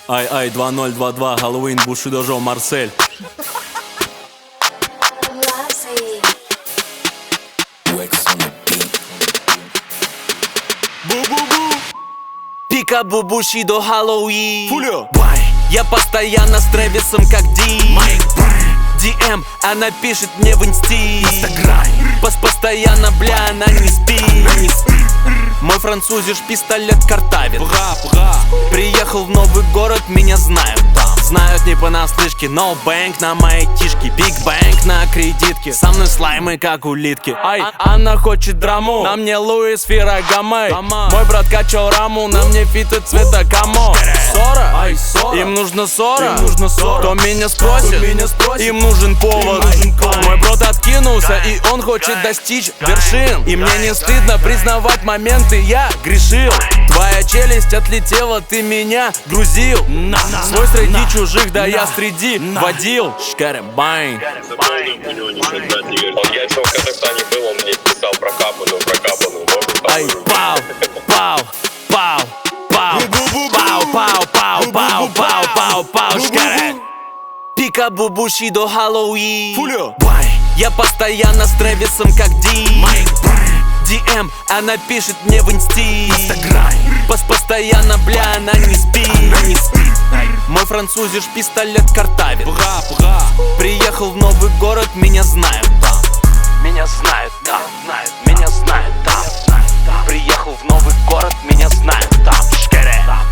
Ай-ай, 2022, Хэллоуин, Бушидо, Жо, Марсель. Пикабу, Бушидо, Хэллоуин. Фулио. Я постоянно с Трэвисом как Ди. DM, она пишет мне в инсти. Постоянно, бля, она не спит. Мой французиш пистолет картавит. Приехал в новый город, меня знают там. Знают не понаслышке, но бэнк на моей тишке. Биг бэнк на кредитке. Со мной слаймы как улитки. Ай, она хочет драму, на мне Луис Феррагаме. Мой брат качал раму, на мне фиты цвета камо. Ссора? Им нужно ссора. Кто меня спросит? Им нужен повод. Мой брат откинулся, и он хочет достичь вершин. И мне не стыдно признавать моменты, я грешил. Твоя челюсть отлетела, ты меня грузил. Свой среди чужих, да я среди водил. Шкаребайн. Я еще в Казахстане был, он мне писал про капану. Ай, пау, пау, пау, пау, пау, пау, пау, пау, пау, пау, пау, шкаре. Пикабу, Бушидо, Хэллоуин. Фулио. Я постоянно с Трэвисом как Ди. DM, она пишет мне в инсти. Постоянно, бля, она не спит. Мой французиш пистолет картавит. Приехал в новый город, меня знают там. Меня знают там, меня знают там. Приехал в новый город, меня знают там.